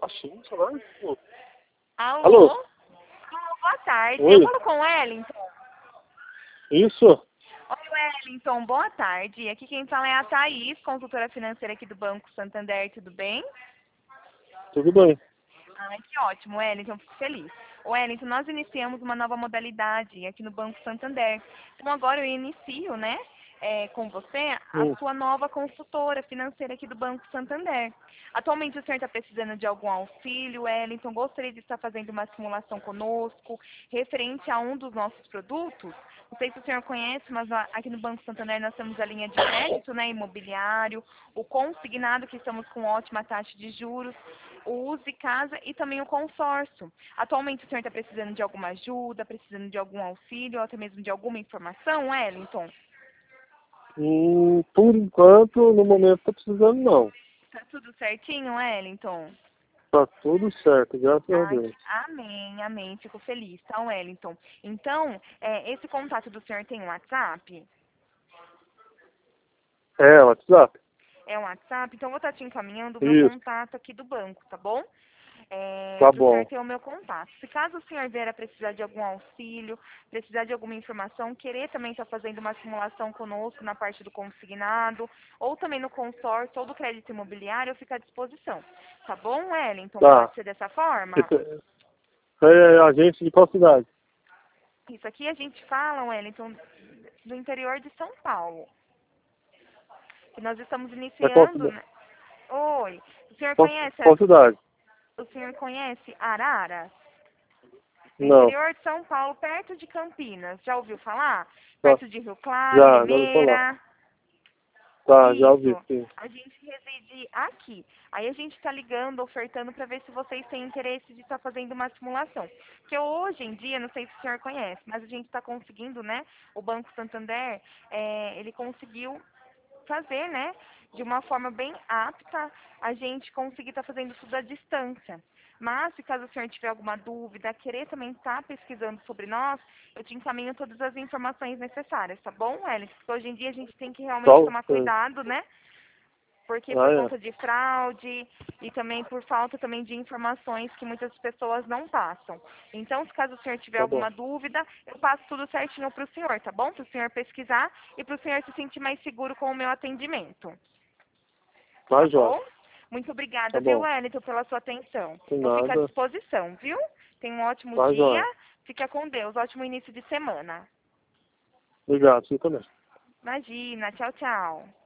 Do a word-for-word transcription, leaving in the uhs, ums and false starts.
baixinho, só vai. Pô. Alô? Alô? Alô, boa tarde. Oi. Eu falo com o Wellington. Isso? Oi, Wellington, boa tarde. Aqui quem fala é a Thaís, consultora financeira aqui do Banco Santander, tudo bem? Tudo bem. Ai, que ótimo, Wellington, fico feliz. Wellington, nós iniciamos uma nova modalidade aqui no Banco Santander. Então agora eu inicio, né, é, com você, a Hum. sua nova consultora financeira aqui do Banco Santander. Atualmente o senhor está precisando de algum auxílio, Wellington? Gostaria de estar fazendo uma simulação conosco, referente a um dos nossos produtos? Não sei se o senhor conhece, mas a- aqui no Banco Santander nós temos a linha de crédito, né, imobiliário, o consignado, que estamos com ótima taxa de juros, o Use Casa e também o consórcio. Atualmente o senhor está precisando de alguma ajuda, precisando de algum auxílio, ou até mesmo de alguma informação, Wellington? Hum, por enquanto, no momento, tá precisando não. Tá tudo certinho, Wellington? Tá tudo certo, graças a Ai, Deus. amém, amém. Fico feliz, tá, Wellington? Então, é, esse contato do senhor tem um WhatsApp? É, WhatsApp? É um WhatsApp? Então, eu vou estar te encaminhando o meu Isso, contato aqui do banco, tá bom? É, tá para o senhor bom. ter o meu contato. Se caso o senhor vier a precisar de algum auxílio, precisar de alguma informação, querer também estar fazendo uma simulação conosco na parte do consignado, ou também no consórcio ou do crédito imobiliário, eu fico à disposição. Tá bom, Wellington? Tá. Pode ser dessa forma? Esse, é agente de qual cidade? Isso aqui a gente fala, Wellington, do interior de São Paulo. E nós estamos É qual iniciando, cidade? né? Oi, o senhor Qual, conhece, qual cidade? o senhor conhece Araras? No Não. interior de São Paulo, perto de Campinas. Já ouviu falar? Tá. Perto de Rio Claro, Já, já ouvi falar. Limeira. Tá, já ouvi, Isso. sim. A gente reside aqui. Aí a gente está ligando, ofertando para ver se vocês têm interesse de estar fazendo uma simulação. Porque hoje em dia, não sei se o senhor conhece, mas a gente está conseguindo, né? O Banco Santander, é, ele conseguiu fazer, né, de uma forma bem apta, a gente conseguir estar fazendo tudo à distância. Mas, se caso o senhor tiver alguma dúvida, querer também estar pesquisando sobre nós, eu te encaminho todas as informações necessárias, tá bom, Wellington? Porque hoje em dia a gente tem que realmente Qual? tomar É. cuidado, né? Porque Ah, por é. conta de fraude e também por falta também de informações que muitas pessoas não passam. Então, se caso o senhor tiver Tá bom. alguma dúvida, eu passo tudo certinho para o senhor, tá bom? Para o senhor pesquisar e para o senhor se sentir mais seguro com o meu atendimento. Tá, Tá Jó. bom? Muito obrigada, Tá viu, bom. Wellington, pela sua atenção. Sem Eu fico à nada. disposição, viu? Tenha um ótimo Tá, dia. Jó. Fica com Deus. Ótimo início de semana. Obrigado, você também. Imagina. Tchau, tchau.